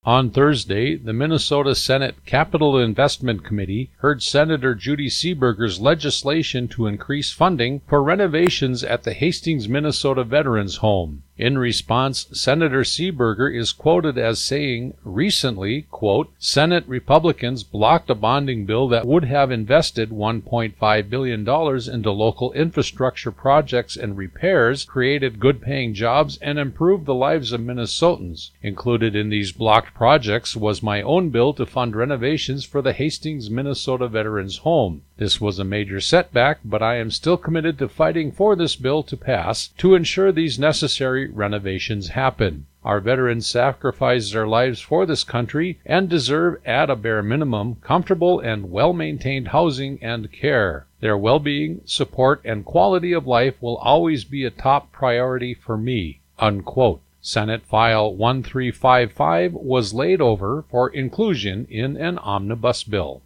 On Thursday, the Minnesota Senate Capital Investment Committee heard Senator Judy Seeberger's legislation to increase funding for renovations at the Hastings, Minnesota Veterans Home. In response, Senator Seeberger is quoted as saying, recently, quote, Senate Republicans blocked a bonding bill that would have invested $1.5 billion into local infrastructure projects and repairs, created good-paying jobs, and improved the lives of Minnesotans. Included in these blocked projects was my own bill to fund renovations for the Hastings, Minnesota Veterans Home. This was a major setback, but I am still committed to fighting for this bill to pass to ensure these necessary renovations happen. Our veterans sacrificed their lives for this country and deserve, at a bare minimum, comfortable and well-maintained housing and care. Their well-being, support, and quality of life will always be a top priority for me." Unquote. Senate File 1355 was laid over for inclusion in an omnibus bill.